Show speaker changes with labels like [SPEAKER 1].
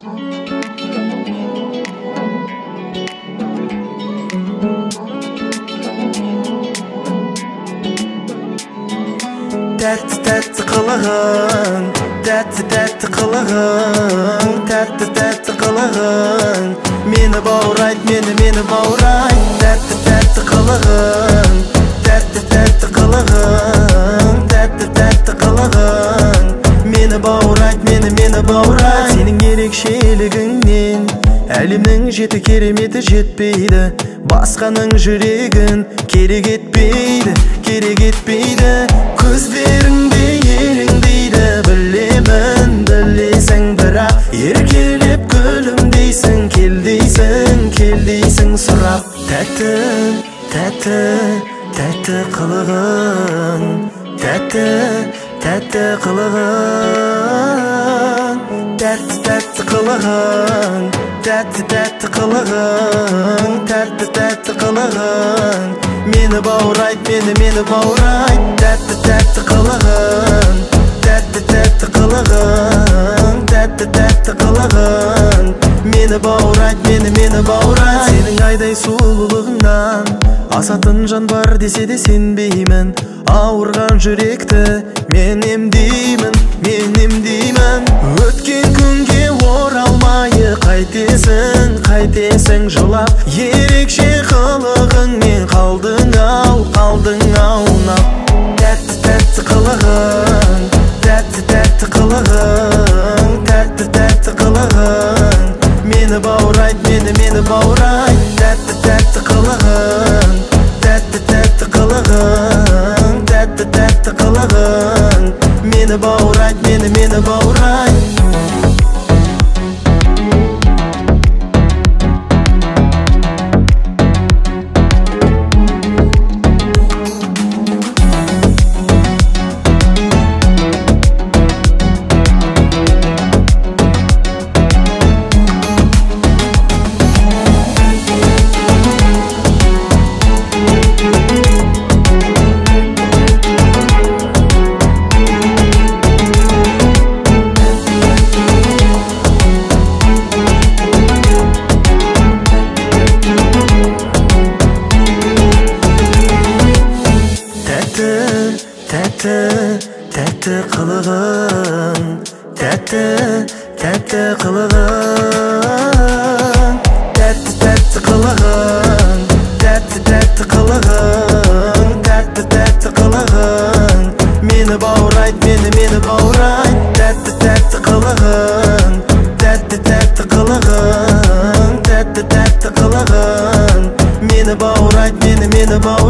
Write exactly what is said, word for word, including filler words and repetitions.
[SPEAKER 1] Тәтті тәтті қылығың, тәтті тәтті қылығың, тәтті тәтті қылығың, мені баурайт, мені мені баурайт. Тәтті тәтті қылығың, тәтті тәтті қылығың, тәтті тәтті қылығың, мені баурайт, мені мені баурайт. Сенің ерекшелігіңнен әлемнің жеті кереметі жетпейді, басқаның жүрегін керек етпейді, керек етпейді. Көздеріңде елеңдейді, білемін, білесің, бірақ еркелеп күлімдейсің, келдейсің, келдейсің сұрап. Тәтті, тәтті, тәтті қылығың, тәтті, тәтті қылығың, тәтті тәтті қылығың, тәтті тәтті қылығың, тәтті тәтті қылығың, мені баурайт, мені мені баурайт. Тәтті тәтті қылығың, тәтті тәтті қылығың, тәтті тәтті қылығың, мені баурайт, мені мені баурайт. Сенің айдай сұлулығыңнан асатын жан бар десе де сенбеймін, ауырған жүректі мен емдеймін, мен емдеймін. Өткен күнге оралмайы қайтесің, қайтесің жылап, ерекше қылығыңмен қалдың ау, қалдың аунап. Тәтті тәтті қылығың, тәтті тәтті қылығың, тәтті тәтті қылығың, мені баурайт, мені мені баурайт. Тәтті тәтті қылығың, тәтті тәтті қылығың, тәтті тәтті қылығың, мені баурайт, мені мені баурайт. Тәтті, тәтті қылығың, тәтті, тәтті қылығың, тәтті тәтті қылығың, тәтті тәтті қылығың, тәтті тәтті қылығың, мені баурайт, мені мені баурайт. Тәтті тәтті қылығың, тәтті тәтті қылығың, тәтті тәтті қылығың, мені баурайт, мені мені баурайт.